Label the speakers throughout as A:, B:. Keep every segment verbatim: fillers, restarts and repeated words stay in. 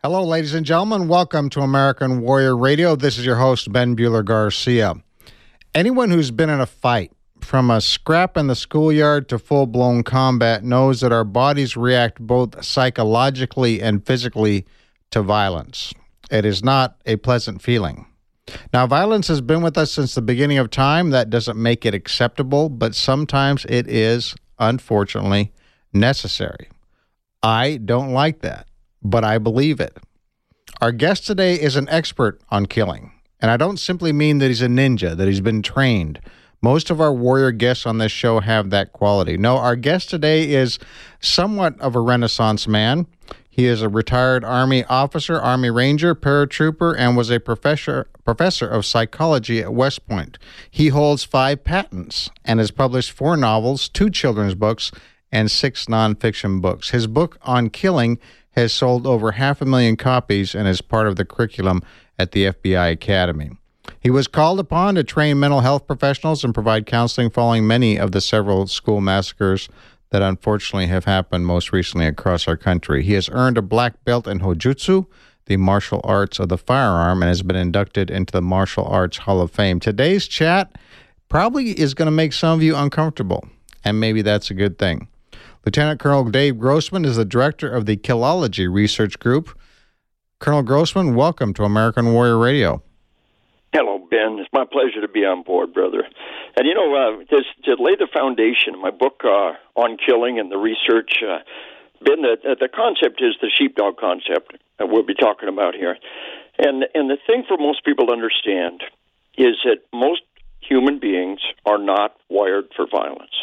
A: Hello, ladies and gentlemen. Welcome to American Warrior Radio. This is your host, Ben Bueller Garcia. Anyone who's been in a fight, from a scrap in the schoolyard to full-blown combat, knows that our bodies react both psychologically and physically to violence. It is not a pleasant feeling. Now, violence has been with us since the beginning of time. That doesn't make it acceptable, but sometimes it is, unfortunately, necessary. I don't like that, but I believe it. Our guest today is an expert on killing, and I don't simply mean that he's a ninja, that he's been trained. Most of our warrior guests on this show have that quality. No, our guest today is somewhat of a Renaissance man. He is a retired Army officer, Army Ranger, paratrooper, and was a professor professor of psychology at West Point. He holds five patents and has published four novels, two children's books, and six nonfiction books. His book on killing has sold over half a million copies and is part of the curriculum at the F B I Academy. He was called upon to train mental health professionals and provide counseling following many of the several school massacres that unfortunately have happened most recently across our country. He has earned a black belt in Hojutsu, the martial arts of the firearm, and has been inducted into the Martial Arts Hall of Fame. Today's chat probably is going to make some of you uncomfortable, and maybe that's a good thing. Lieutenant Colonel Dave Grossman is the director of the Killology Research Group. Colonel Grossman, welcome to American Warrior Radio.
B: Hello, Ben. It's my pleasure to be on board, brother. And, you know, uh, this, to lay the foundation, my book uh, on killing and the research, uh, Ben, the, the concept is the sheepdog concept that we'll be talking about here. And, and the thing for most people to understand is that most human beings are not wired for violence.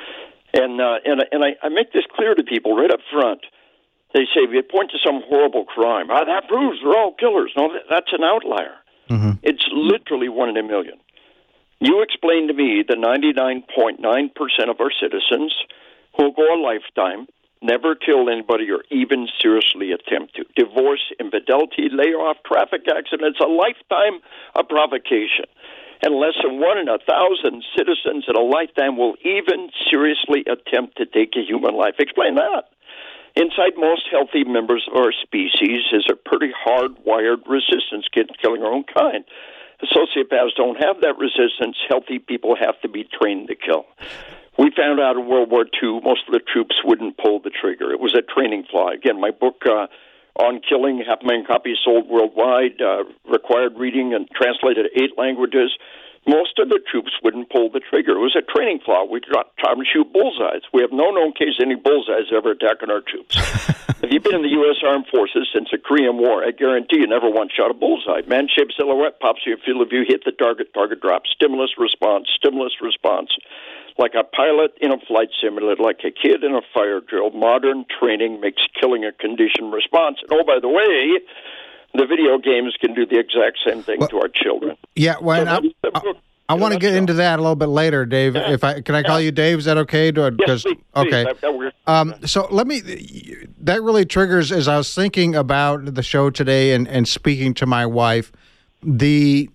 B: And uh, and and I, I make this clear to people right up front. They say, if you point to some horrible crime, ah, that proves they're all killers. No, that, that's an outlier. Mm-hmm. It's literally one in a million. You explain to me the ninety-nine point nine percent of our citizens who go a lifetime, never kill anybody or even seriously attempt to. Divorce, infidelity, layoff, traffic accidents, a lifetime of provocation. And less than one in a thousand citizens in a lifetime will even seriously attempt to take a human life. Explain that. Inside most healthy members of our species is a pretty hard-wired resistance to killing our own kind. The sociopaths don't have that resistance. Healthy people have to be trained to kill. We found out in World War Two most of the troops wouldn't pull the trigger. It was a training flaw. Again, my book uh, on killing, half a million copies sold worldwide, uh, required reading and translated to eight languages. Most of the troops wouldn't pull the trigger. It was a training flaw. We taught them to shoot bullseyes. We have no known case any bullseyes ever attacking our troops. If you've been in the U S Armed Forces since the Korean War, I guarantee you never once shot a bullseye. Man-shaped silhouette pops in your field of view, hit the target, target drops. Stimulus response, stimulus response. Like a pilot in a flight simulator, like a kid in a fire drill, modern training makes killing a conditioned response. And oh, by the way, the video games can do the exact same thing well, to our children.
A: Yeah, well, so I, I, I want to get into that a little bit later, Dave. Yeah. If I can, I call yeah. you Dave. Is that okay? Do I,
B: yes, please,
A: okay.
B: Please. That, that
A: um, so let me. That really triggers as I was thinking about the show today and, and speaking to my wife. The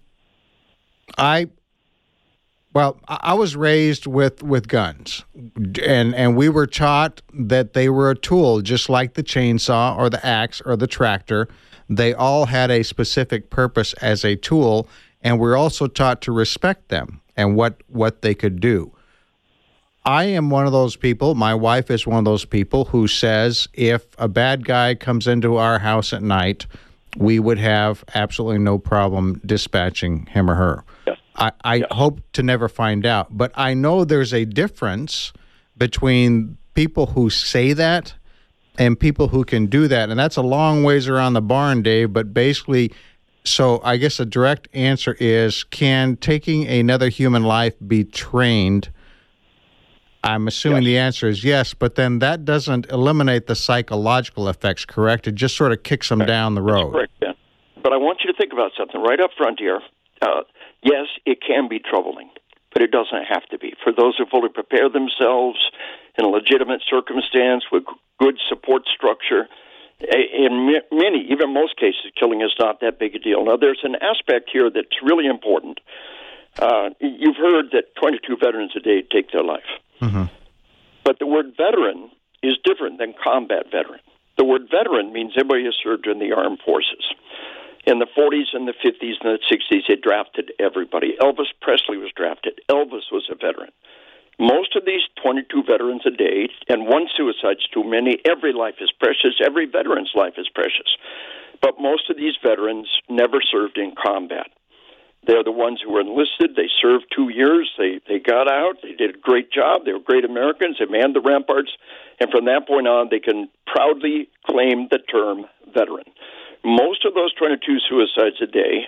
A: I. Well, I was raised with, with guns, and, and we were taught that they were a tool, just like the chainsaw or the axe or the tractor. They all had a specific purpose as a tool, and we're also taught to respect them and what, what they could do. I am one of those people, my wife is one of those people who says if a bad guy comes into our house at night, we would have absolutely no problem dispatching him or her. Yes. I, I yes. hope to never find out, but I know there's a difference between people who say that and people who can do that, and that's a long ways around the barn, Dave, but basically, so I guess a direct answer is, can taking another human life be trained? I'm assuming yes. the answer is yes, but then that doesn't eliminate the psychological effects, correct? It just sort of kicks them
B: correct.
A: down the road.
B: That's correct, Ben. But I want you to think about something right up front here. Uh, yes, it can be troubling, but it doesn't have to be. For those who fully prepare themselves in a legitimate circumstance with good support structure, in many, even most cases, killing is not that big a deal. Now, there's an aspect here that's really important. Uh, you've heard that twenty-two veterans a day take their life. Mm-hmm. But the word veteran is different than combat veteran. The word veteran means anybody who served in the armed forces. In the forties and the fifties and the sixties, they drafted everybody. Elvis Presley was drafted. Elvis was a veteran. Most of these twenty-two veterans a day, and one suicide's too many. Every life is precious. Every veteran's life is precious. But most of these veterans never served in combat. They're the ones who were enlisted. They served two years. They they got out. They did a great job. They were great Americans. They manned the ramparts. And from that point on, they can proudly claim the term veteran. Most of those twenty-two suicides a day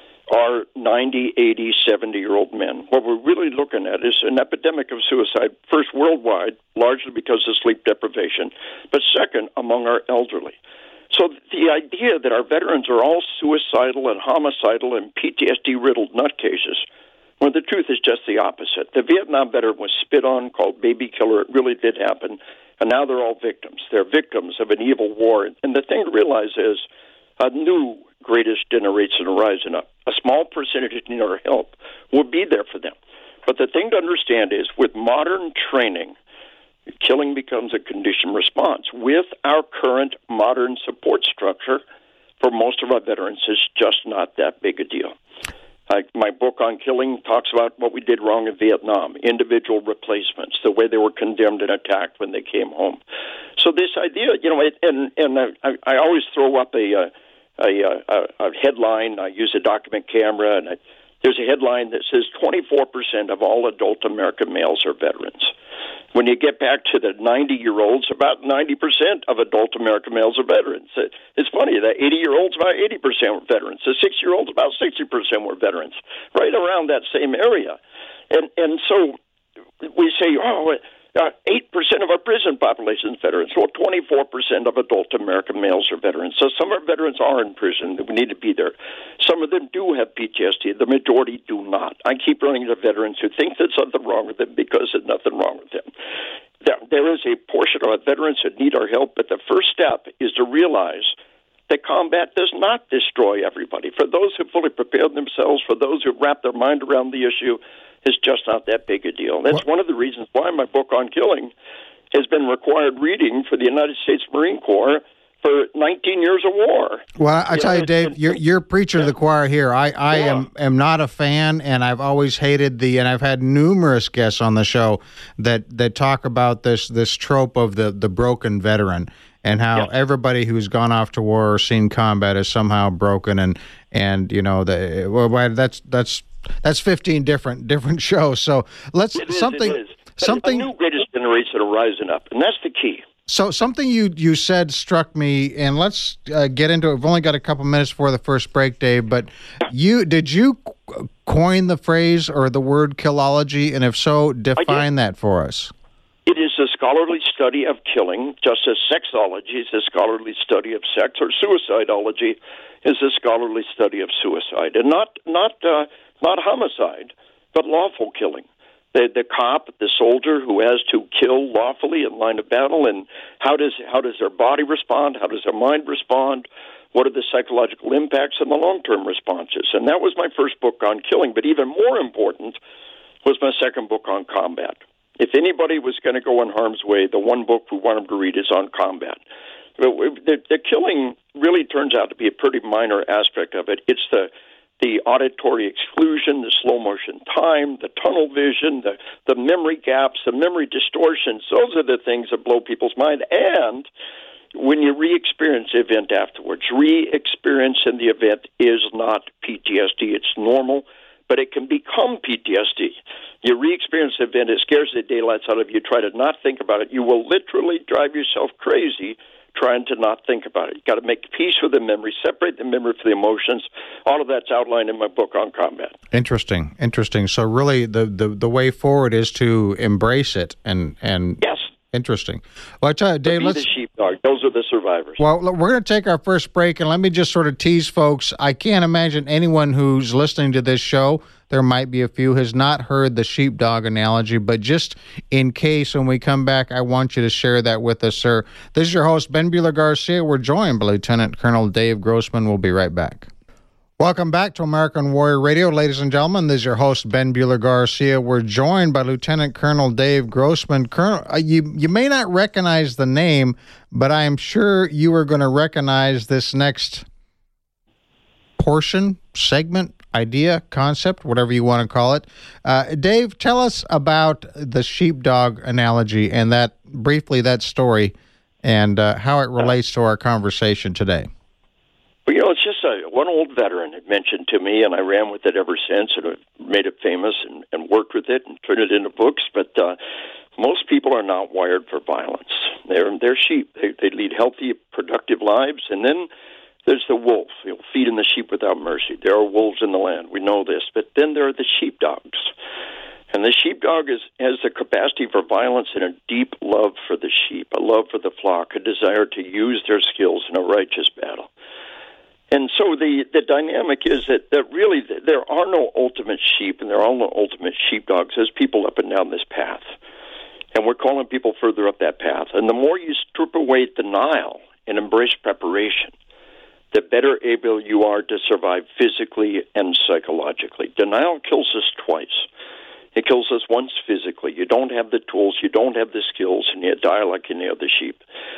B: are ninety, eighty, seventy-year-old men. What we're really looking at is an epidemic of suicide, first worldwide, largely because of sleep deprivation, but second, among our elderly. So the idea that our veterans are all suicidal and homicidal and P T S D-riddled nutcases, well, the truth is just the opposite. The Vietnam veteran was spit on, called baby killer. It really did happen. And now they're all victims. They're victims of an evil war. And the thing to realize is a new greatest generation rising up. A small percentage need our help. We'll be there for them. But the thing to understand is with modern training, killing becomes a conditioned response. With our current modern support structure, for most of our veterans, it's just not that big a deal. Like my book on killing talks about what we did wrong in Vietnam, individual replacements, the way they were condemned and attacked when they came home. So this idea, you know, it, and and I, I always throw up a a, a a headline. I use a document camera, and I, there's a headline that says twenty-four percent of all adult American males are veterans. When you get back to the ninety-year-olds, about ninety percent of adult American males are veterans. It's funny, the eighty-year-olds, about eighty percent were veterans. The sixty-year-olds, about sixty percent were veterans, right around that same area. And and so we say, oh, uh, eight percent of our prison population is veterans. Well, twenty-four percent of adult American males are veterans. So some of our veterans are in prison. We need to be there. Some of them do have P T S D. The majority do not. I keep running into veterans who think there's something wrong with them because there's nothing wrong with them. There, there is a portion of our veterans that need our help, but the first step is to realize that combat does not destroy everybody. For those who fully prepared themselves, for those who wrap their mind around the issue, it's just not that big a deal. That's one of the reasons why my book on killing has been required reading for the United States Marine Corps for nineteen years of war.
A: Well, I you tell know, you, Dave, you're, you're preacher yeah. to the choir here. I, I yeah. am, am not a fan, and I've always hated the, and I've had numerous guests on the show that, that talk about this this trope of the, the broken veteran and how yeah. everybody who's gone off to war or seen combat is somehow broken, and, and you know, the, well, that's that's that's fifteen different different shows. So let's
B: it is,
A: something
B: it is.
A: something
B: a new greatest generation are rising up, and that's the key.
A: So something you, you said struck me, and let's uh, get into it. We've only got a couple minutes before the first break, Dave, but you did you coin the phrase or the word killology, and if so, define that for us.
B: It is a scholarly study of killing, just as sexology is a scholarly study of sex, or suicidology is a scholarly study of suicide, and not not uh, not homicide, but lawful killing. The, the cop, the soldier who has to kill lawfully in line of battle, and how does how does their body respond? How does their mind respond? What are the psychological impacts and the long-term responses? And that was my first book on killing, but even more important was my second book on combat. If anybody was going to go in harm's way, the one book we want them to read is on combat. The, the killing really turns out to be a pretty minor aspect of it. It's the the auditory exclusion, the slow motion time, the tunnel vision, the, the memory gaps, the memory distortions. Those are the things that blow people's mind. And when you re-experience the event afterwards, re-experiencing the event is not P T S D. It's normal, but it can become P T S D. You re-experience the event, it scares the daylights out of you. Try to not think about it. You will literally drive yourself crazy trying to not think about it. You've got to make peace with the memory, separate the memory from the emotions. All of that's outlined in my book on combat. Interesting,
A: interesting. So really the, the, the way forward is to embrace it. and and
B: Yes.
A: Interesting. Well, I tell you, Dave, let's...
B: the sheepdog. Those are the survivors.
A: Well, we're going to take our first break, and let me just sort of tease folks. I can't imagine anyone who's listening to this show, there might be a few, has not heard the sheepdog analogy, but just in case when we come back, I want you to share that with us, sir. This is your host, Ben Buehler Garcia. We're joined by Lieutenant Colonel Dave Grossman. We'll be right back. Welcome back to American Warrior Radio. Ladies and gentlemen, this is your host, Ben Bueller Garcia. We're joined by Lieutenant Colonel Dave Grossman. Colonel, uh, you, you may not recognize the name, but I am sure you are going to recognize this next portion, segment, idea, concept, whatever you want to call it. Uh, Dave, tell us about the sheepdog analogy and that, briefly, that story and uh, how it relates to our conversation today.
B: Well, you know, it's just a, one old veteran had mentioned to me, and I ran with it ever since, and I've made it famous and, and worked with it and turned it into books. But uh, most people are not wired for violence. They're they're sheep. They, they lead healthy, productive lives. And then there's the wolf. You know, feeding the sheep without mercy. There are wolves in the land. We know this. But then there are the sheepdogs. And the sheepdog is, has the capacity for violence and a deep love for the sheep, a love for the flock, a desire to use their skills in a righteous battle. And so the, the dynamic is that, that really there are no ultimate sheep and there are no ultimate sheepdogs. There's people up and down this path. And we're calling people further up that path. And the more you strip away denial and embrace preparation, the better able you are to survive physically and psychologically. Denial kills us twice. It kills us once physically. You don't have the tools, you don't have the skills, and you die like any other sheep.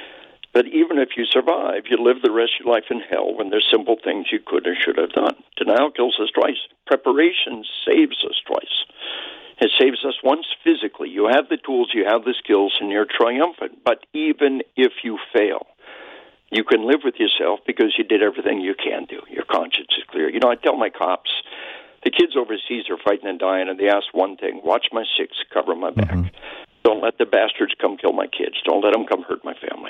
B: But even if you survive, you live the rest of your life in hell when there's simple things you could or should have done. Denial kills us twice. Preparation saves us twice. It saves us once physically. You have the tools, you have the skills, and you're triumphant. But even if you fail, you can live with yourself because you did everything you can do. Your conscience is clear. You know, I tell my cops, the kids overseas are fighting and dying, and they ask one thing: watch my six, cover my back. Mm-hmm. Don't let the bastards come kill my kids. Don't let them come hurt my family.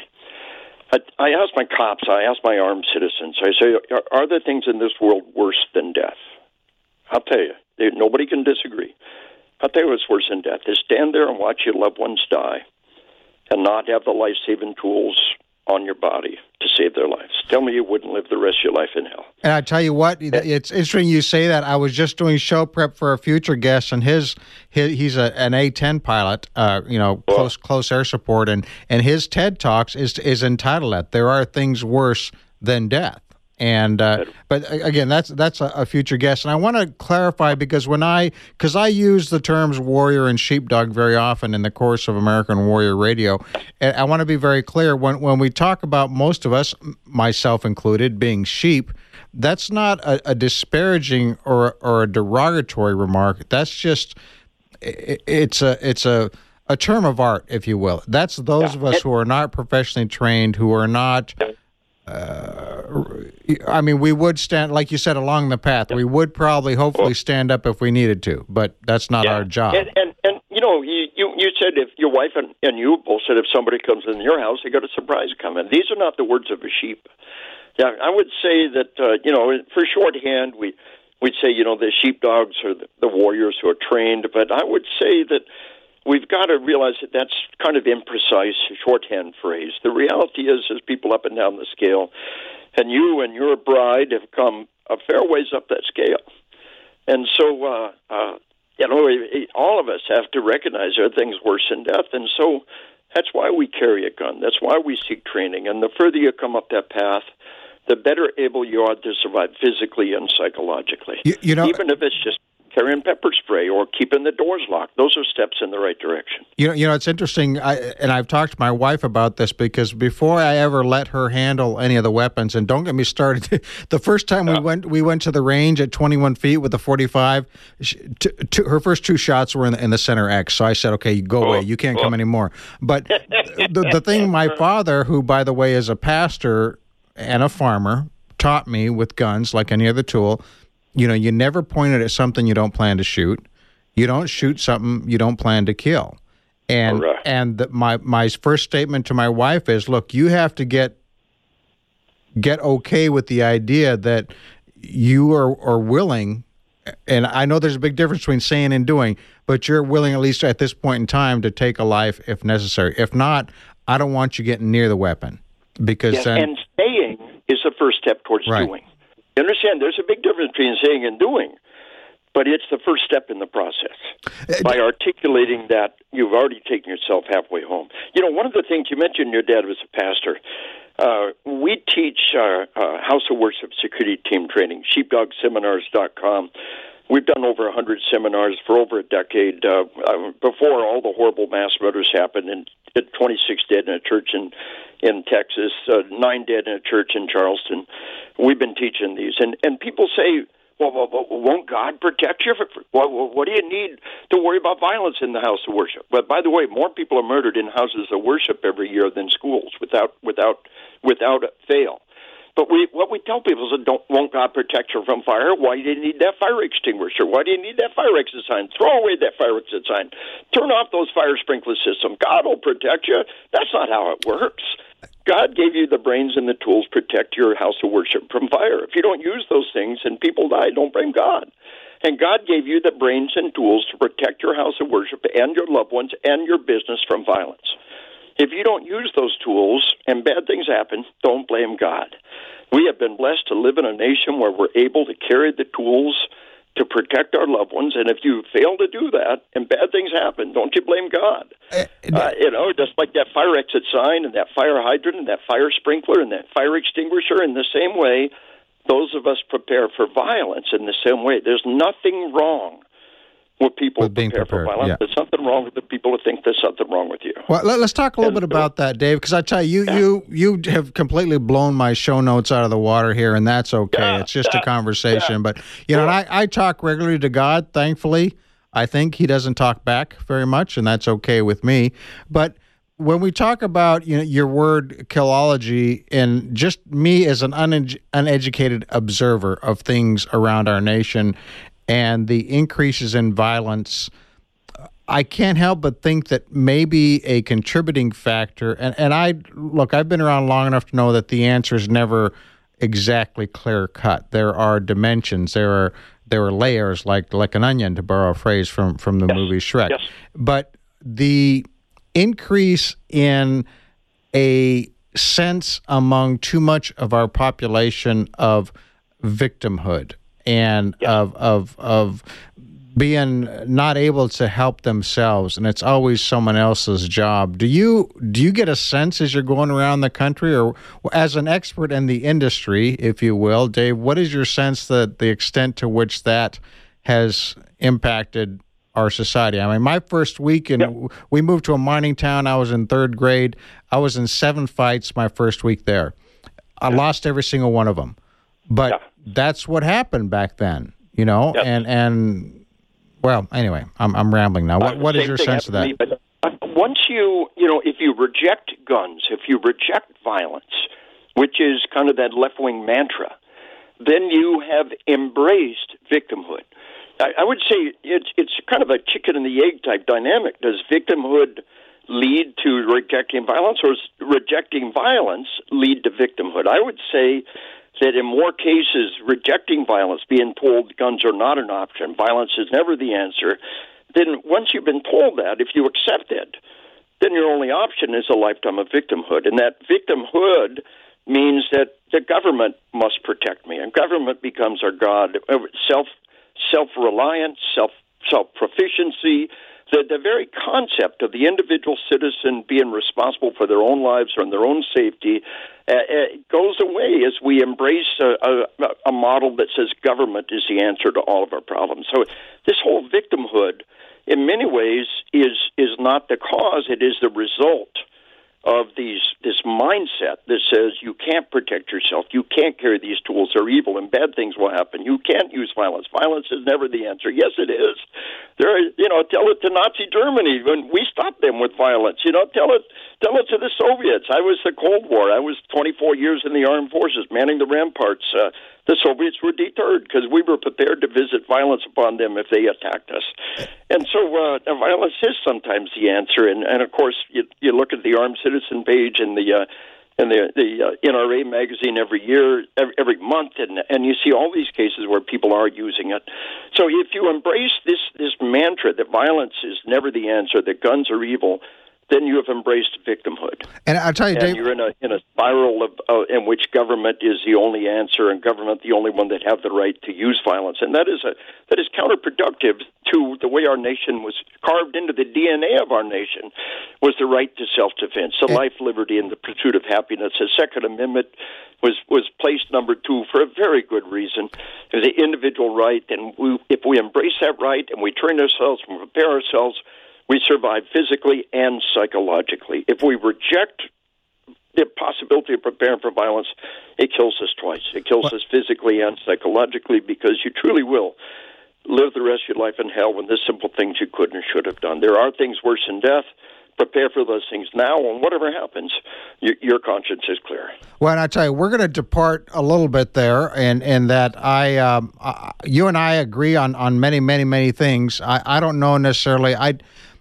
B: I, I ask my cops, I ask my armed citizens, I say, are, are there things in this world worse than death? I'll tell you, they, nobody can disagree. I'll tell you what's worse than death is stand there and watch your loved ones die and not have the life-saving tools on your body to save their lives. Tell me you wouldn't live the rest of your life in hell.
A: And I tell you what, it's interesting you say that. I was just doing show prep for a future guest, and his, his he's a, an A ten pilot, uh, you know, well, close close air support, and, and his TED Talks is is entitled that there are things worse than death. And uh, but again, that's that's a, a future guest, and I want to clarify because when I because I use the terms warrior and sheepdog very often in the course of American Warrior Radio, and I want to be very clear when when we talk about most of us, myself included, being sheep. That's not a, a disparaging or or a derogatory remark. That's just it, it's a it's a a term of art, if you will. That's those yeah. of us who are not professionally trained, who are not. Uh, I mean, we would stand, like you said, along the path. We would probably, hopefully, stand up if we needed to, but that's not
B: yeah.
A: our job.
B: And, and, and you know, you, you, you said if your wife and, and you both said if somebody comes in your house, they got a surprise coming. These are not the words of a sheep. Yeah, I would say that, uh, you know, for shorthand, we, we'd say, you know, the sheepdogs are the, the warriors who are trained, but I would say that we've got to realize that that's kind of imprecise shorthand phrase. The reality is, there's people up and down the scale, and you and your bride have come a fair ways up that scale. And so, uh, uh, you know, all of us have to recognize there are things worse than death, and so that's why we carry a gun. That's why we seek training. And the further you come up that path, the better able you are to survive physically and psychologically.
A: You, you know,
B: even if it's just carrying pepper spray or keeping the doors locked. Those are steps in the right direction.
A: You know, you know, it's interesting, I, and I've talked to my wife about this because before I ever let her handle any of the weapons, and don't get me started, the first time yeah. we went we went to the range at twenty-one feet with the forty-five, she, t- t- her first two shots were in the, in the center X, so I said, okay, go oh, away, you can't oh. come anymore. But the, the thing my father, who, by the way, is a pastor and a farmer, taught me with guns like any other tool, you know, you never point it at something you don't plan to shoot. You don't shoot something you don't plan to kill. And right. and the, my my first statement to my wife is, look, you have to get get okay with the idea that you are, are willing, and I know there's a big difference between saying and doing, but you're willing, at least at this point in time, to take a life if necessary. If not, I don't want you getting near the weapon. Because
B: yes,
A: then,
B: and staying is the first step towards
A: right.
B: doing. You understand, there's a big difference between saying and doing, but it's the first step in the process. By articulating that, you've already taken yourself halfway home. You know, one of the things you mentioned, your dad was a pastor. Uh, we teach uh, uh, House of Worship security team training, sheepdog seminars dot com. We've done over one hundred seminars for over a decade. Uh, uh, before all the horrible mass murders happened, and twenty-six dead in a church in in Texas, uh, nine dead in a church in Charleston. We've been teaching these, and and people say, well, well, well won't God protect you? Well, well, what do you need to worry about violence in the house of worship? But by the way, more people are murdered in houses of worship every year than schools, without without without fail. But we, what we tell people is, don't, won't God protect you from fire? Why do you need that fire extinguisher? Why do you need that fire exit sign? Throw away that fire exit sign. Turn off those fire sprinkler systems. God will protect you. That's not how it works. God gave you the brains and the tools to protect your house of worship from fire. If you don't use those things and people die, don't blame God. And God gave you the brains and tools to protect your house of worship and your loved ones and your business from violence. If you don't use those tools and bad things happen, don't blame God. We have been blessed to live in a nation where we're able to carry the tools to protect our loved ones, and if you fail to do that and bad things happen, don't you blame God. Uh, uh, you know, just like that fire exit sign and that fire hydrant and that fire sprinkler and that fire extinguisher, in the same way, those of us prepare for violence in the same way. There's nothing wrong with people
A: with being
B: prepare
A: prepared,
B: for violence.
A: yeah.
B: There's something wrong with the people who think there's something wrong with you.
A: Well, let, let's talk a little
B: and,
A: bit about that, Dave, because I tell you,
B: yeah.
A: you you have completely blown my show notes out of the water here, and that's okay.
B: Yeah,
A: it's just
B: yeah,
A: a conversation.
B: yeah.
A: But, you know, and I, I talk regularly to God, thankfully. I think he doesn't talk back very much, and that's okay with me. But when we talk about, you know, your word killology, and just me as an une- uneducated observer of things around our nation and the increases in violence, I can't help but think that maybe a contributing factor, and, and I, look, I've been around long enough to know that the answer is never exactly clear-cut. There are dimensions, there are there are layers, like like an onion, to borrow a phrase from, from the
B: yes.
A: movie Shrek.
B: Yes.
A: But the increase in a sense among too much of our population of victimhood and
B: yes.
A: of of of being not able to help themselves, and it's always someone else's job. Do you do you get a sense as you're going around the country, or as an expert in the industry, if you will, Dave, what is your sense that the extent to which that has impacted our society? I mean, my first week, in, yep. we moved to a mining town. I was in third grade. I was in seven fights my first week there. I yeah. lost every single one of them. But yeah. that's what happened back then, you know, yep. and and... Well, anyway, I'm I'm rambling now. What, what is your sense of that?
B: Me, but once you, you know, if you reject guns, if you reject violence, which is kind of that left-wing mantra, then you have embraced victimhood. I, I would say it's it's kind of a chicken and the egg type dynamic. Does victimhood lead to rejecting violence, or does rejecting violence lead to victimhood? I would say that in more cases, rejecting violence, being told guns are not an option, violence is never the answer, then once you've been told that, if you accept it, then your only option is a lifetime of victimhood. And that victimhood means that the government must protect me, and government becomes our God. Self, self-reliance, self, self-proficiency, the, the very concept of the individual citizen being responsible for their own lives or their own safety uh, uh, goes away as we embrace a, a, a model that says government is the answer to all of our problems. So this whole victimhood, in many ways, is is not the cause. It is the result of these this mindset that says you can't protect yourself, you can't carry these tools, they're evil, and bad things will happen. You can't use violence. Violence is never the answer. Yes, it is. There, are, you know, tell it to Nazi Germany when we stopped them with violence. You know, tell it, tell it to the Soviets. I was the Cold War. I was twenty-four years in the armed forces, manning the ramparts. Uh, the Soviets were deterred because we were prepared to visit violence upon them if they attacked us. And so uh, violence is sometimes the answer. And, and of course, you, you look at the Armed Citizen page in the uh, in the, the uh, N R A magazine every year, every, every month, and and you see all these cases where people are using it. So if you embrace this this mantra that violence is never the answer, that guns are evil, then you have embraced victimhood.
A: And I'll tell you,
B: and
A: Dave,
B: you're in a in a spiral of uh, in which government is the only answer, and government the only one that have the right to use violence, and that is a that is counterproductive to the way our nation was carved into the D N A of our nation, was the right to self-defense, the life, liberty, and the pursuit of happiness. The Second Amendment was was placed number two for a very good reason. It was the individual right, and we, if we embrace that right and we train ourselves and prepare ourselves, we survive physically and psychologically. If we reject the possibility of preparing for violence, it kills us twice. It kills what? us physically and psychologically, because you truly will live the rest of your life in hell when there's simple things you could and should have done. There are things worse than death. Prepare for those things now, and whatever happens, your, your conscience is clear.
A: Well, and I tell you, we're going to depart a little bit there, and and that I, um, uh, you and I agree on, on many, many, many things. I, I don't know necessarily. I,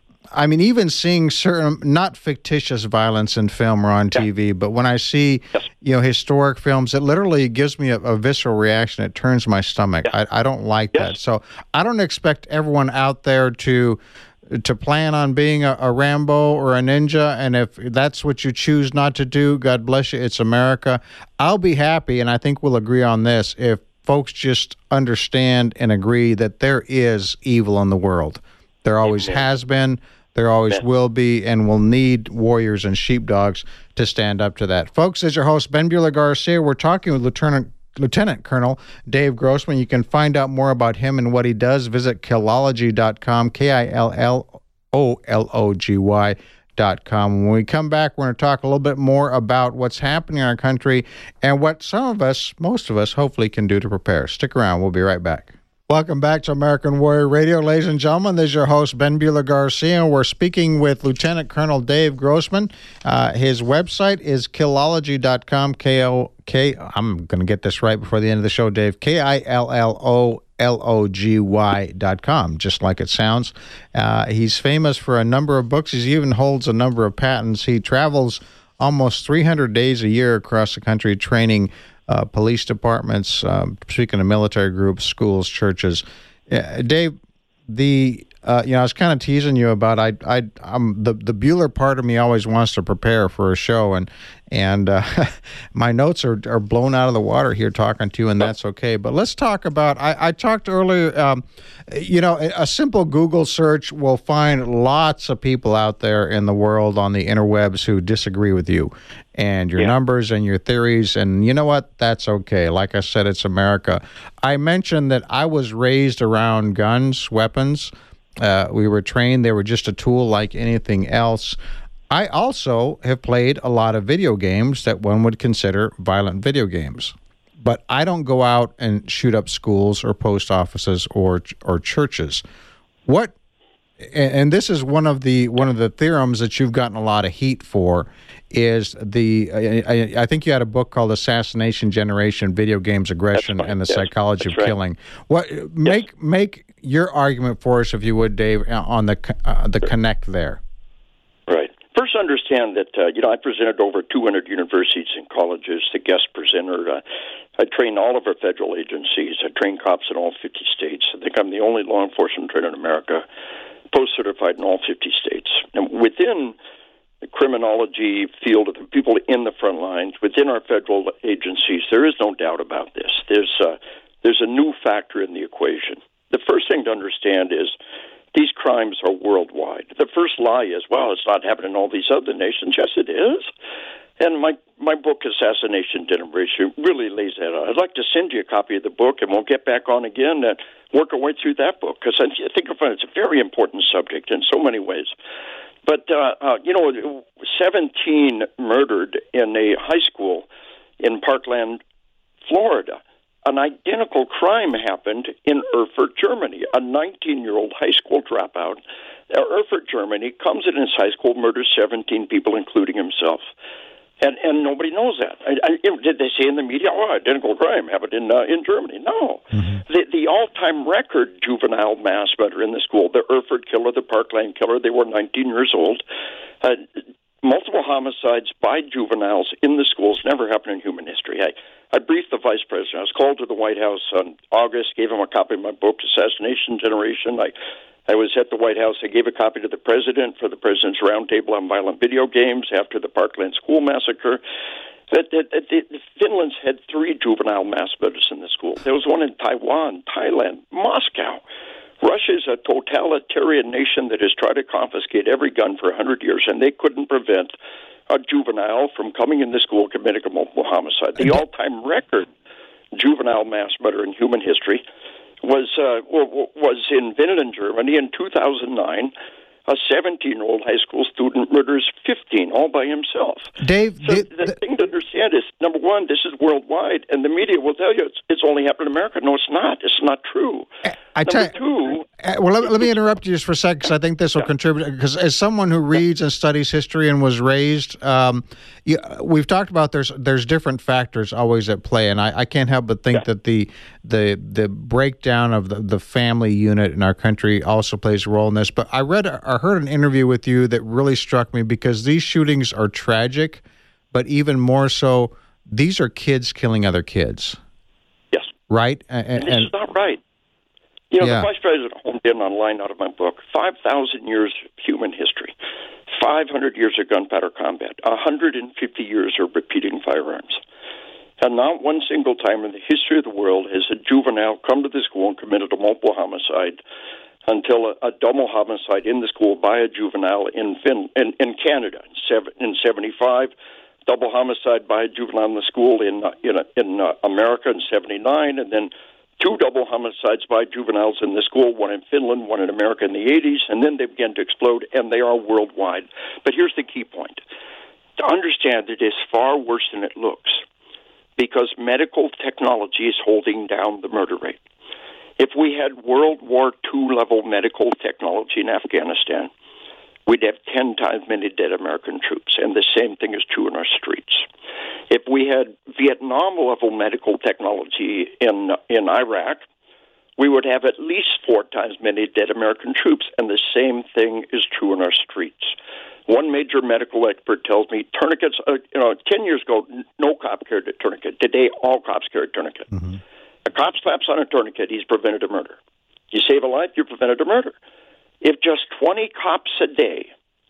A: I mean, even seeing certain not fictitious violence in film or on T V, yeah. but when I see, yes. you know, historic films, it literally gives me a, a visceral reaction. It turns my stomach. Yeah. I, I don't like yes. that. So I don't expect everyone out there to. to plan on being a, a Rambo or a ninja, and if that's what you choose not to do, God bless you, it's America. I'll be happy, and I think we'll agree on this, if folks just understand and agree that there is evil in the world. There always Amen. has been, there always Amen. will be, and we'll need warriors and sheepdogs to stand up to that. Folks, as your host, Ben Bueller Garcia, we're talking with Lieutenant Lieutenant Colonel Dave Grossman. You can find out more about him and what he does. Visit Killology dot com, K I L L O L O G Y dot com. When we come back, we're going to talk a little bit more about what's happening in our country and what some of us, most of us, hopefully can do to prepare. Stick around. We'll be right back. Welcome back to American Warrior Radio. Ladies and gentlemen, this is your host, Ben Bueller Garcia. We're speaking with Lieutenant Colonel Dave Grossman. Uh, his website is Killology dot com, K O K, I'm going to get this right before the end of the show, Dave, K I L L O L O G Y dot com, just like it sounds. Uh, he's famous for a number of books. He even holds a number of patents. He travels almost three hundred days a year across the country training Uh, police departments, um, speaking of military groups, schools, churches. Uh, Dave, the uh, you know, I was kind of teasing you about I I I'm the the Bueller part of me always wants to prepare for a show, and and uh, my notes are are blown out of the water here talking to you, and that's okay. But let's talk about. I, I talked earlier. Um, you know, a simple Google search will find lots of people out there in the world on the interwebs who disagree with you and your yeah. numbers and your theories. And you know what? That's okay. Like I said, it's America. I mentioned that I was raised around guns, weapons. Uh, we were trained. They were just a tool like anything else. I also have played a lot of video games that one would consider violent video games. But I don't go out and shoot up schools or post offices or or churches. What? And this is one of the one of the theorems that you've gotten a lot of heat for. Is the I, I think you had a book called Assassination Generation: Video Games, Aggression, right. and the yes, Psychology of right. Killing. What make yes. make your argument for us, if you would, Dave, on the uh, the sure. connect there.
B: Right. First, understand that uh, you know I presented over two hundred universities and colleges. The guest presenter. Uh, I train all of our federal agencies. I train cops in all fifty states. I think I'm the only law enforcement trainer in America, post-certified in all fifty states. And within the criminology field of the people in the front lines, within our federal agencies, there is no doubt about this. There's uh, there's a new factor in the equation. The first thing to understand is these crimes are worldwide. The first lie is, well, it's not happening in all these other nations. Yes, it is. And my, my book, Assassination Generation, really lays that out. I'd like to send you a copy of the book, and we'll get back on again and work our way through that book, because I think it's a very important subject in so many ways. But, uh, uh, you know, seventeen murdered in a high school in Parkland, Florida. An identical crime happened in Erfurt, Germany. A nineteen-year-old high school dropout, Erfurt, Germany, comes in his high school, murders seventeen people, including himself. And and nobody knows that. I, I, did they say in the media, oh, identical crime happened in uh, in Germany? No. Mm-hmm. The, the all-time record juvenile mass murder in the school, the Erfurt killer, the Parkland killer, they were nineteen years old. Uh, multiple homicides by juveniles in the schools never happened in human history. I, I briefed the vice president. I was called to the White House in August, gave him a copy of my book, Assassination Generation. I I was at the White House. I gave a copy to the president for the President's Roundtable on Violent Video Games after the Parkland School Massacre. That, that, that, that Finland's had three juvenile mass murders in the school. There was one in Taiwan, Thailand, Moscow. Russia's a totalitarian nation that has tried to confiscate every gun for one hundred years, and they couldn't prevent a juvenile from coming into school committing a multiple homicide. The all-time record juvenile mass murder in human history was uh, was invented in Germany in two thousand nine. A seventeen-year-old high school student murders fifteen all by himself.
A: Dave,
B: so
A: did,
B: the, the thing to understand is, number one, this is worldwide, and the media will tell you it's, it's only happened in America. No, it's not. It's not true.
A: I
B: number
A: tell
B: two...
A: Uh, well, let, let me interrupt you just for a second, because I think this will
B: yeah.
A: contribute. Because as someone who reads and studies history and was raised, um, you, we've talked about there's there's different factors always at play, and I, I can't help but think
B: yeah.
A: that the the the breakdown of the, the family unit in our country also plays a role in this. But I read, I heard an interview with you that really struck me, because these shootings are tragic, but even more so, these are kids killing other kids.
B: Yes.
A: Right?
B: And, and this is not right. You know,
A: yeah.
B: the Vice President honed in on a line out of my book, five thousand years of human history, five hundred years of gunpowder combat, one hundred fifty years of repeating firearms. And not one single time in the history of the world has a juvenile come to the school and committed a multiple homicide until a, a double homicide in the school by a juvenile in fin- in, in Canada in, seven, in seventy-five, double homicide by a juvenile in the school in, uh, in, uh, in uh, America in seventy-nine, and then two double homicides by juveniles in the school, one in Finland, one in America in the eighties, and then they began to explode, and they are worldwide. But here's the key point. To understand it is far worse than it looks, because medical technology is holding down the murder rate. If we had World War Two level medical technology in Afghanistan, we'd have ten times many dead American troops, and the same thing is true in our streets. If we had Vietnam-level medical technology in in Iraq, we would have at least four times many dead American troops, and the same thing is true in our streets. One major medical expert tells me tourniquets, uh, you know, ten years ago, no cop carried a tourniquet. Today, all cops carry a tourniquet. Mm-hmm. A cop slaps on a tourniquet, he's prevented a murder. You save a life, you prevented a murder. If just twenty cops a day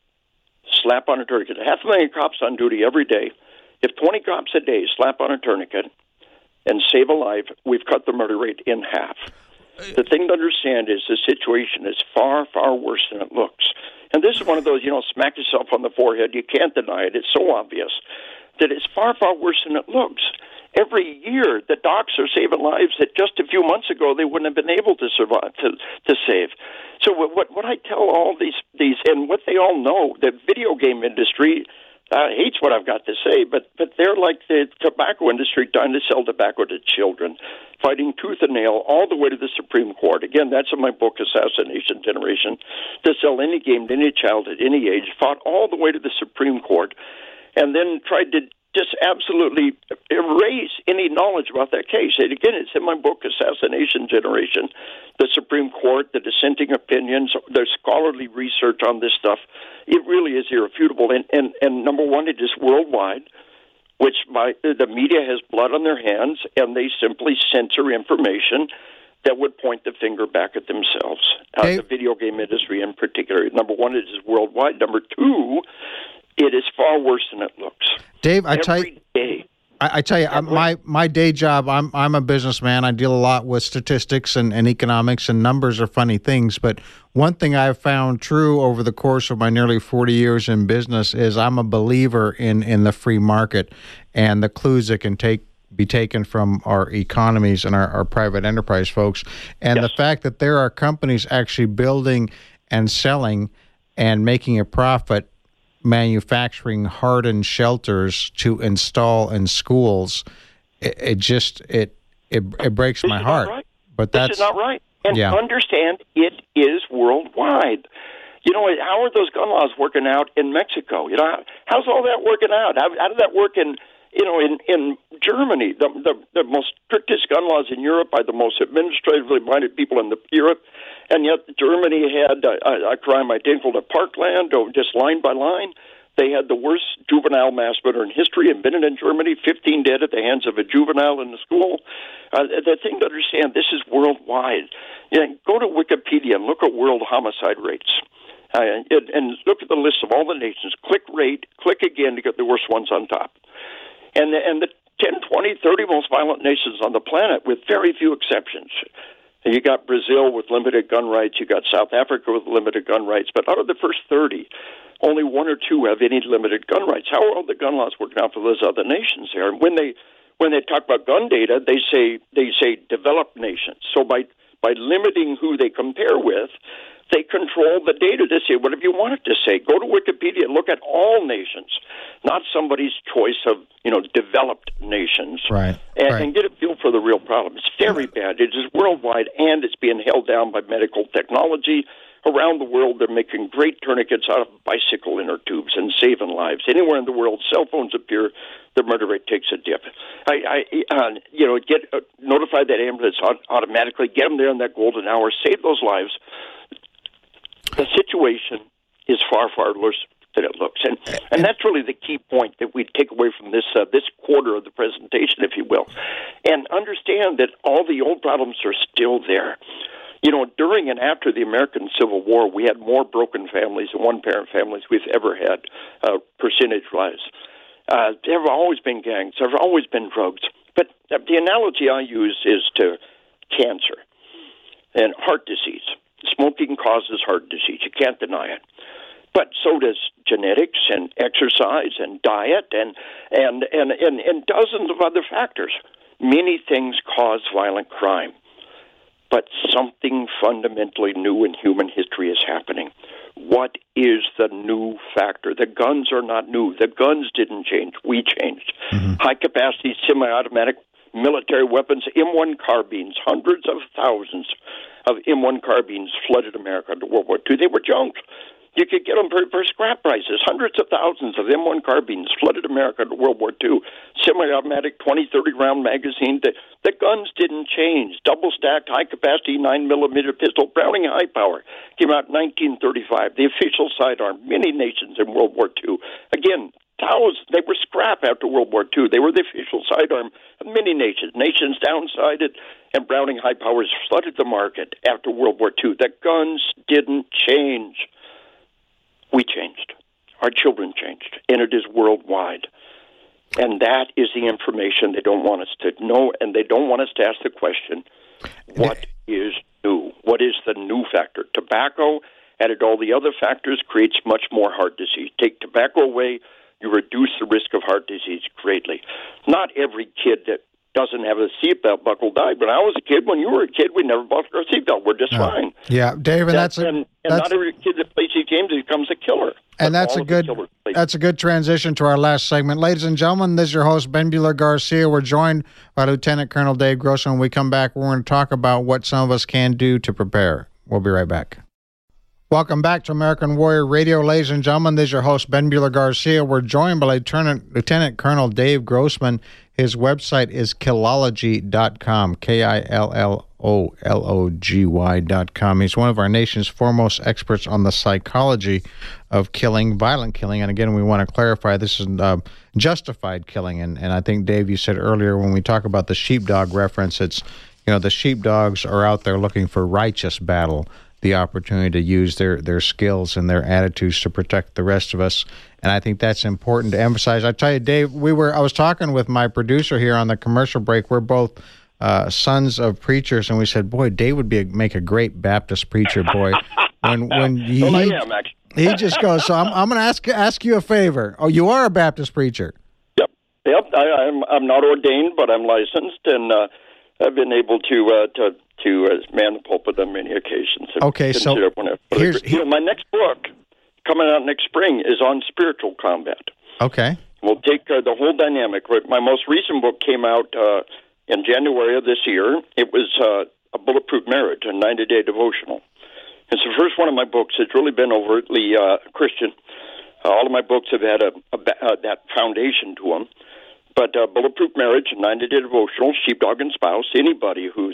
B: slap on a tourniquet, half a million cops on duty every day, if twenty cops a day slap on a tourniquet and save a life, we've cut the murder rate in half. The thing to understand is the situation is far, far worse than it looks. And this is one of those, you know, smack yourself on the forehead. You can't deny it. It's so obvious that it's far, far worse than it looks. Every year, the docs are saving lives that just a few months ago they wouldn't have been able to survive to to save. So what what, what I tell all these these and what they all know, the video game industry uh, hates what I've got to say, but but they're like the tobacco industry trying to sell tobacco to children, fighting tooth and nail all the way to the Supreme Court. Again, that's in my book, Assassination Generation. To sell any game to any child at any age, fought all the way to the Supreme Court, and then tried to just absolutely erase any knowledge about that case. And again, it's in my book, Assassination Generation. The Supreme Court, the dissenting opinions, the scholarly research on this stuff, it really is irrefutable. And, and, and number one, it is worldwide, which my, the media has blood on their hands, and they simply censor information that would point the finger back at themselves. Uh, the video game industry in particular. Number one, it is worldwide. Number two, it is far worse than it looks.
A: Dave, I
B: Every
A: tell you,
B: day.
A: I, I tell you, I, my my day job. I'm I'm a businessman. I deal a lot with statistics and, and economics, and numbers are funny things. But one thing I've found true over the course of my nearly forty years in business is I'm a believer in, in the free market and the clues that can take be taken from our economies and our, our private enterprise folks, and yes. the fact that there are companies actually building and selling and making a profit, manufacturing hardened shelters to install in schools, it, it just it it, it breaks
B: this
A: my heart.
B: Right.
A: But
B: this
A: that's
B: is not right. And
A: yeah.
B: understand, it is worldwide. You know, how are those gun laws working out in Mexico? You know, how, how's all that working out? How, how did that work in you know in in Germany? The, the the most strictest gun laws in Europe by the most administratively minded people in the, Europe. And yet Germany had a, a crime identical to Parkland, or just line by line. They had the worst juvenile mass murder in history in Binnen in Germany, fifteen dead at the hands of a juvenile in the school. Uh, the thing to understand, this is worldwide. You know, go to Wikipedia and look at world homicide rates. Uh, and, and look at the list of all the nations. Click rate, click again to get the worst ones on top. And the, and the ten, twenty, thirty most violent nations on the planet, with very few exceptions. You got Brazil with limited gun rights. You got South Africa with limited gun rights. But out of the first thirty, only one or two have any limited gun rights. How are all the gun laws working out for those other nations there? And when they when they talk about gun data, they say they say developed nations. So by by limiting who they compare with, they control the data to say whatever you want it to say. Go to Wikipedia and look at all nations, not somebody's choice of, you know, developed nations.
A: Right.
B: And,
A: right.
B: and get a feel for the real problem. It's very bad. It is worldwide, and it's being held down by medical technology. Around the world, they're making great tourniquets out of bicycle inner tubes and saving lives. Anywhere in the world, cell phones appear, the murder rate takes a dip. I, I uh, you know, get uh, notify that ambulance automatically, get them there in that golden hour, save those lives. The situation is far, far worse than it looks, and and that's really the key point that we take away from this uh, this quarter of the presentation, if you will, and understand that all the old problems are still there. You know, during and after the American Civil War, we had more broken families and one-parent families we've ever had, uh, percentage-wise. Uh, there have always been gangs. There have always been drugs. But the analogy I use is to cancer and heart disease. Smoking causes heart disease. You can't deny it. But so does genetics and exercise and diet and and, and, and, and dozens of other factors. Many things cause violent crime. But something fundamentally new in human history is happening. What is the new factor? The guns are not new. The guns didn't change. We changed. Mm-hmm. High-capacity semi-automatic military weapons, M one carbines, hundreds of thousands of M one carbines flooded America into World War Two. They were junk. You could get them for, for scrap prices. Hundreds of thousands of M one carbines flooded America into World War Two. Semi-automatic twenty, thirty-round magazine. The, the guns didn't change. Double-stacked, high-capacity nine millimeter pistol, Browning High Power, came out in nineteen thirty-five. The official sidearm, many nations in World War Two. Again, thousands, they were scrap after World War Two. They were the official sidearm of many nations. Nations downsided, and Browning High Powers flooded the market after World War Two. The guns didn't change. We changed. Our children changed, and it is worldwide. And that is the information they don't want us to know, and they don't want us to ask the question, what is new? What is the new factor? Tobacco, added all the other factors, creates much more heart disease. Take tobacco away, you reduce the risk of heart disease greatly. Not every kid that doesn't have a seatbelt buckle died. When I was a kid, when you were a kid, we never buckled our seatbelt. We're just oh. fine.
A: Yeah, Dave, and that's, that's a,
B: and, and
A: that's,
B: not every kid that plays these games becomes a killer.
A: And that's a good that's a good transition to our last segment. Ladies and gentlemen, this is your host, Ben Bueller Garcia. We're joined by Lieutenant Colonel Dave Grossman. When we come back, we're going to talk about what some of us can do to prepare. We'll be right back. Welcome back to American Warrior Radio, ladies and gentlemen. This is your host, Ben Bueller Garcia. We're joined by Lieutenant, Lieutenant Colonel Dave Grossman. His website is Killology dot com, K I L L O L O G Y dot com. He's one of our nation's foremost experts on the psychology of killing, violent killing. And again, we want to clarify this is uh, justified killing. And, and I think, Dave, you said earlier when we talk about the sheepdog reference, it's, you know, the sheepdogs are out there looking for righteous battle, the opportunity to use their, their skills and their attitudes to protect the rest of us. And I think that's important to emphasize. I tell you, Dave, we were I was talking with my producer here on the commercial break. We're both uh, sons of preachers, and we said, boy, Dave would be a, make a great Baptist preacher, boy. When when he,
B: well, I am, actually.
A: he just goes, so I'm I'm going to ask ask you a favor. Oh, you are a Baptist preacher.
B: Yep, yep. I, I'm I'm not ordained, but I'm licensed, and uh, I've been able to uh, to to uh, man the pulpit on many occasions.
A: Okay, so
B: here's, you know, my next book, coming out next spring, is on spiritual combat.
A: Okay.
B: We'll take uh, the whole dynamic. My most recent book came out uh, in January of this year. It was uh, A Bulletproof Marriage, a ninety-day devotional. It's the first one of my books that's really been overtly uh, Christian. Uh, all of my books have had a, a, uh, that foundation to them. But uh, Bulletproof Marriage, a ninety-day devotional, sheepdog and spouse, anybody who's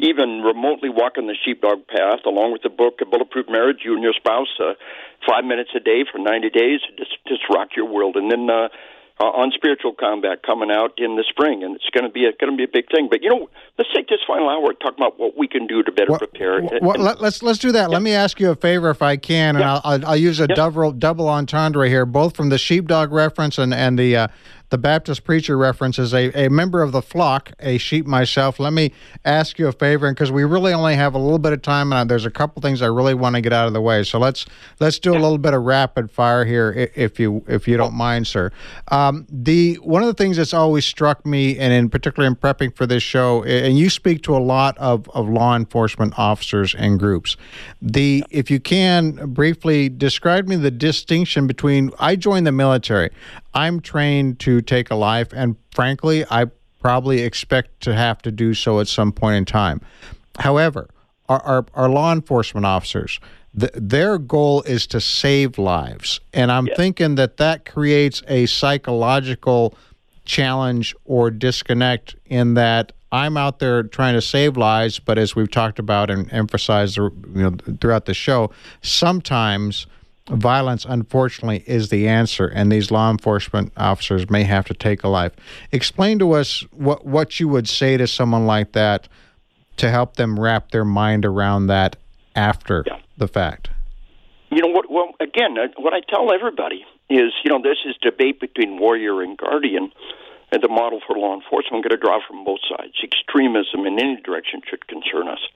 B: even remotely walking the sheepdog path, along with the book, A Bulletproof Marriage, you and your spouse, uh, five minutes a day for ninety days, just, just rock your world. And then uh, uh, on Spiritual Combat coming out in the spring, and it's going to be a, going to be a big thing. But, you know, let's take this final hour and talk about what we can do to better
A: well,
B: prepare.
A: Well, and, let, let's let's do that. Yeah. Let me ask you a favor, if I can, and yeah. I'll, I'll, I'll use a yeah. double double entendre here, both from the sheepdog reference and and the uh, the Baptist preacher reference. As a, a member of the flock, a sheep myself, let me ask you a favor, and because we really only have a little bit of time, and there's a couple things I really want to get out of the way. So let's let's do a little bit of rapid fire here, if you if you don't mind, sir. Um, the one of the things that's always struck me, and in particular in prepping for this show, and you speak to a lot of, of law enforcement officers and groups. The if you can briefly describe me the distinction between I joined the military. I'm trained to take a life, and frankly, I probably expect to have to do so at some point in time. However, our, our, our law enforcement officers, the, their goal is to save lives, and I'm yeah. thinking that that creates a psychological challenge or disconnect in that I'm out there trying to save lives, but as we've talked about and emphasized you know, throughout the show, sometimes violence, unfortunately, is the answer, and these law enforcement officers may have to take a life. Explain to us what, what you would say to someone like that to help them wrap their mind around that after yeah. the fact.
B: You know, what? Well, again, what I tell everybody is, you know, this is debate between warrior and guardian, and the model for law enforcement. I'm going to draw from both sides. Extremism in any direction should concern us.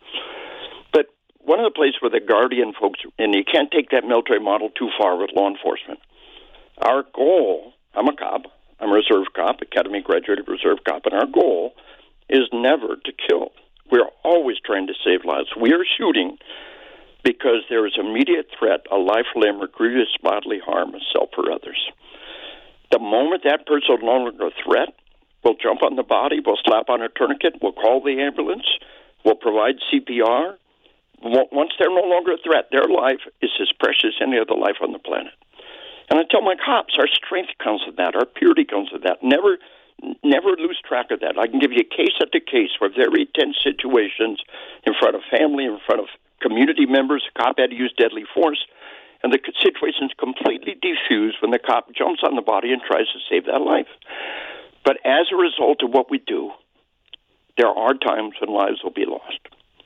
B: But one of the places where the guardian folks, and you can't take that military model too far with law enforcement. Our goal, I'm a cop, I'm a reserve cop, Academy graduated reserve cop, and our goal is never to kill. We're always trying to save lives. We are shooting because there is immediate threat, a life, limb, or grievous bodily harm of self or others. The moment that person is no longer a threat, we'll jump on the body, we'll slap on a tourniquet, we'll call the ambulance, we'll provide C P R. Once they're no longer a threat, their life is as precious as any other life on the planet. And I tell my cops, our strength comes with that, our purity comes with that. Never never lose track of that. I can give you case after case where very tense situations in front of family, in front of community members, a cop had to use deadly force, and the situation is completely defused when the cop jumps on the body and tries to save that life. But as a result of what we do, there are times when lives will be lost.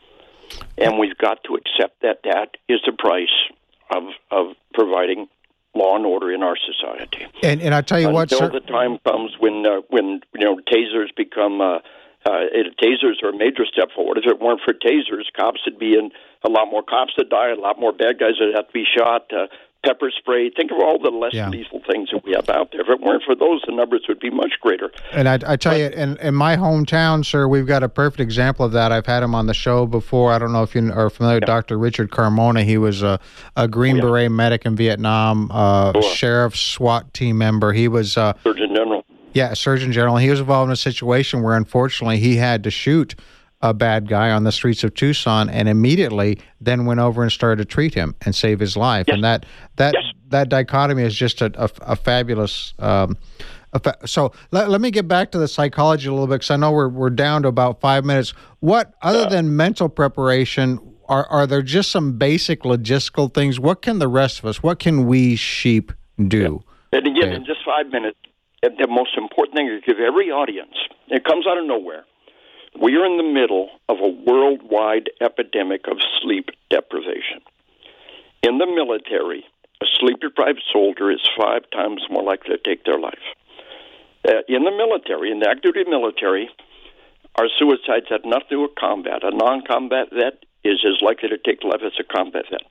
B: And we've got to accept that that is the price of of providing law and order in our society.
A: And and I tell you
B: Until
A: what, sir,
B: the time comes when uh, when you know tasers become uh, uh, it, tasers are a major step forward. If it weren't for tasers, cops would be in a lot more cops that die, a lot more bad guys that have to be shot. Uh, pepper spray. Think of all the less yeah. lethal things that we have out there. If it weren't for those, the numbers would be much greater.
A: And I, I tell but, you, in, in my hometown, sir, we've got a perfect example of that. I've had him on the show before. I don't know if you are familiar with yeah. Doctor Richard Carmona. He was a, a Green yeah. Beret medic in Vietnam, uh, sure. sheriff, SWAT team member. He was uh,
B: Surgeon General.
A: Yeah, Surgeon General. He was involved in a situation where, unfortunately, he had to shoot a bad guy on the streets of Tucson, and immediately then went over and started to treat him and save his life. Yes. And that that yes. that dichotomy is just a, a, a fabulous. Um, a fa- so let, let me get back to the psychology a little bit, because I know we're we're down to about five minutes. What other uh, than mental preparation, are are there just some basic logistical things? What can the rest of us? What can we sheep do?
B: Yeah. And again, Dave? in just five minutes, the most important thing is to give every audience. It comes out of nowhere. We are in the middle of a worldwide epidemic of sleep deprivation. In the military, a sleep-deprived soldier is five times more likely to take their life. Uh, in the military, in the active duty military, our suicides have nothing to do with combat. A non-combat vet is as likely to take life as a combat vet.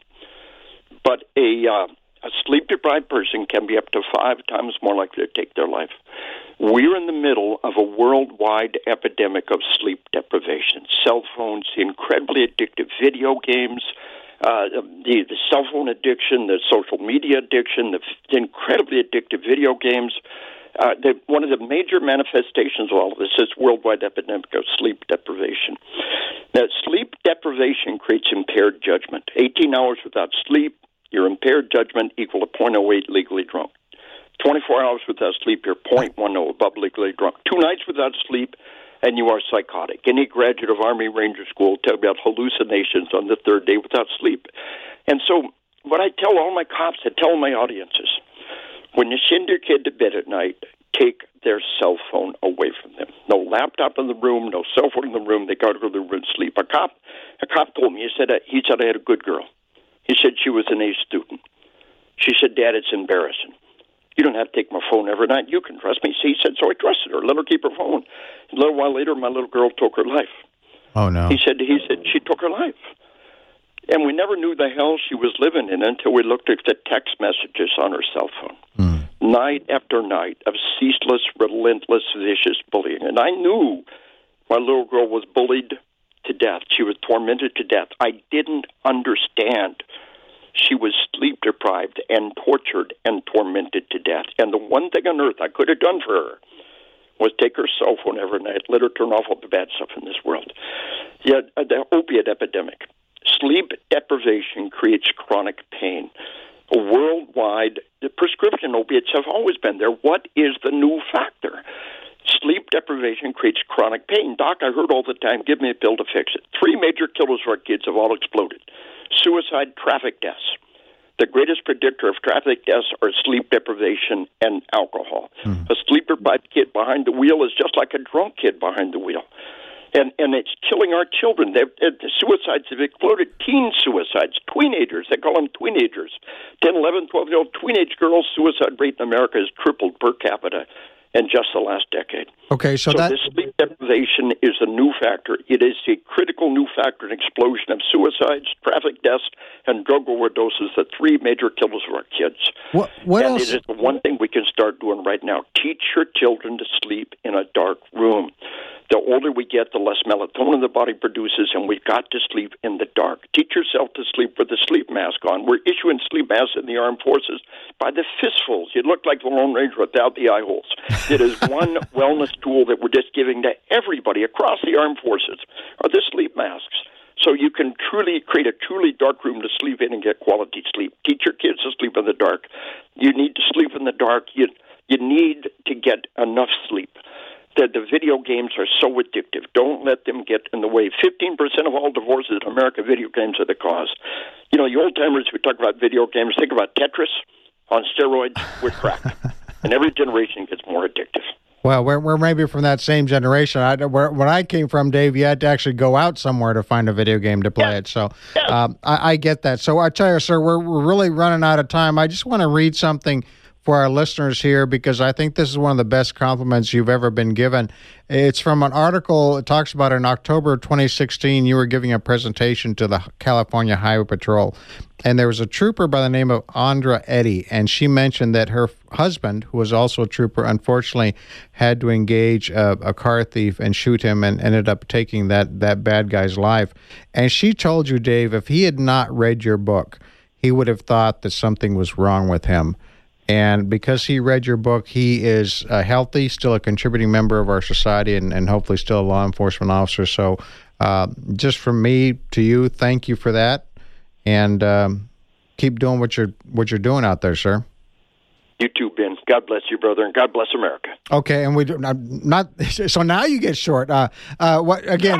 B: But a, uh, a sleep-deprived person can be up to five times more likely to take their life. We're in the middle of a worldwide epidemic of sleep deprivation. Cell phones, the incredibly addictive video games, uh, the, the cell phone addiction, the social media addiction, the, the incredibly addictive video games. Uh, the, one of the major manifestations of all of this is worldwide epidemic of sleep deprivation. Now, sleep deprivation creates impaired judgment. eighteen hours without sleep, your impaired judgment equal to zero point zero eight legally drunk. twenty-four hours without sleep, you're zero point one zero above legally drunk. Two nights without sleep, and you are psychotic. Any graduate of Army Ranger School will tell you about hallucinations on the third day without sleep. And so what I tell all my cops, I tell my audiences, when you send your kid to bed at night, take their cell phone away from them. No laptop in the room, no cell phone in the room. They got to go to the room and sleep. A cop, a cop told me, he said, uh, he said I had a good girl. He said she was an A student. She said, Dad, it's embarrassing. You don't have to take my phone every night. You can trust me. See, he said, so I trusted her. Let her keep her phone. A little while later, my little girl took her life.
A: Oh, no.
B: He said, he said she took her life. And we never knew the hell she was living in until we looked at the text messages on her cell phone. Mm. Night after night of ceaseless, relentless, vicious bullying. And I knew my little girl was bullied to death. She was tormented to death. I didn't understand. She was sleep-deprived and tortured and tormented to death. And the one thing on earth I could have done for her was take her cell phone every night, let her turn off all the bad stuff in this world. Yet uh, the opiate epidemic. Sleep deprivation creates chronic pain. Worldwide, the prescription opiates have always been there. What is the new factor? Sleep deprivation creates chronic pain. Doc, I heard all the time, give me a pill to fix it. Three major killers of our kids have all exploded. Suicide, traffic deaths. The greatest predictor of traffic deaths are sleep deprivation and alcohol. Mm. A sleep-deprived kid behind the wheel is just like a drunk kid behind the wheel. And and it's killing our children. They've, the suicides have exploded. Teen suicides, teenagers, they call them teenagers. ten, eleven, twelve-year-old teenage girls' suicide rate in America has tripled per capita in just the last decade.
A: Okay, so,
B: so
A: that...
B: this sleep deprivation is a new factor. It is a critical new factor in explosion of suicides, traffic deaths, and drug overdoses, the three major killers of our kids.
A: What, what
B: and
A: else?
B: it is the one thing we can start doing right now. Teach your children to sleep in a dark room. The older we get, the less melatonin the body produces, and we've got to sleep in the dark. Teach yourself to sleep with a sleep mask on. We're issuing sleep masks in the armed forces by the fistfuls. You look like the Lone Ranger without the eye holes. It is one wellness tool that we're just giving to everybody across the armed forces, are the sleep masks. So you can truly create a truly dark room to sleep in and get quality sleep. Teach your kids to sleep in the dark. You need to sleep in the dark. You, you need to get enough sleep. The, the video games are so addictive. Don't let them get in the way. fifteen percent of all divorces in America, video games are the cause. You know, the old-timers who talk about video games, think about Tetris on steroids with crack. And every generation gets more addictive.
A: Well, we're, we're maybe from that same generation. I, where, when I came from, Dave, you had to actually go out somewhere to find a video game to play
B: yeah.
A: it. So
B: yeah.
A: um, I, I get that. So I tell you, sir, we're, we're really running out of time. I just want to read something for our listeners here, because I think this is one of the best compliments you've ever been given. It's from an article. It talks about in October of twenty sixteen, you were giving a presentation to the California Highway Patrol, and there was a trooper by the name of Andra Eddy, and she mentioned that her husband, who was also a trooper, unfortunately had to engage a, a car thief and shoot him and ended up taking that, that bad guy's life. And she told you, Dave, if he had not read your book, he would have thought that something was wrong with him. And because he read your book, he is uh, healthy, still a contributing member of our society, and, and hopefully still a law enforcement officer. So uh, just from me to you, thank you for that. And um, keep doing what you're what you're doing out there, sir.
B: You too, Ben. God bless you, brother, and God bless America.
A: Okay, and we do not, not so now you get short. Uh, uh, what again?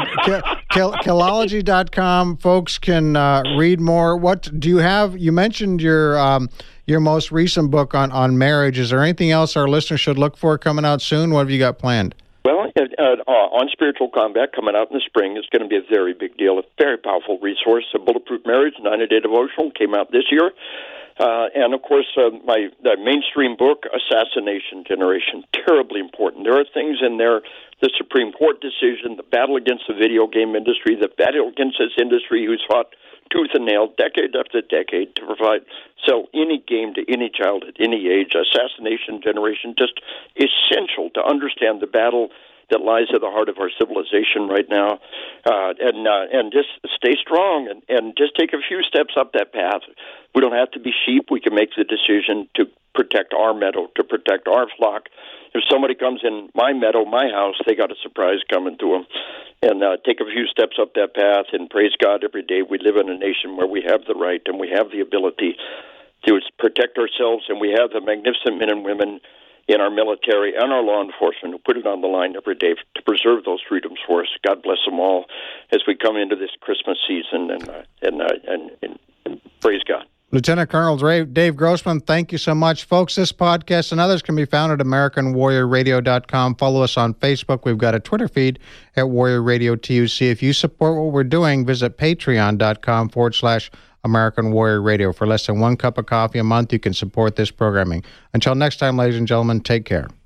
A: Killology dot com. Folks can uh, read more. What do you have? You mentioned your um, your most recent book on, on marriage. Is there anything else our listeners should look for coming out soon? What have you got planned?
B: Well, uh, uh, on spiritual combat coming out in the spring is going to be a very big deal, a very powerful resource. A Bulletproof Marriage, ninety-day devotional, came out this year. Uh, and, of course, uh, my the mainstream book, Assassination Generation, terribly important. There are things in there, the Supreme Court decision, the battle against the video game industry, the battle against this industry who's fought tooth and nail, decade after decade, to provide, sell any game to any child at any age. Assassination Generation, just essential to understand the battle that lies at the heart of our civilization right now, uh, and uh, and just stay strong and, and just take a few steps up that path. We don't have to be sheep. We can make the decision to protect our meadow, to protect our flock. If somebody comes in my meadow, my house, they got a surprise coming to them. And uh, take a few steps up that path and praise God every day. We live in a nation where we have the right and we have the ability to protect ourselves, and we have the magnificent men and women in our military and our law enforcement who put it on the line every day to preserve those freedoms for us. God bless them all as we come into this Christmas season, and uh, and, uh, and and and praise God.
A: Lieutenant Colonel Dave Grossman, thank you so much. Folks, this podcast and others can be found at American Warrior Radio dot com. Follow us on Facebook. We've got a Twitter feed at Warrior Radio T U C. If you support what we're doing, visit patreon.com forward slash American Warrior Radio. For less than one cup of coffee a month, you can support this programming. Until next time, ladies and gentlemen, take care.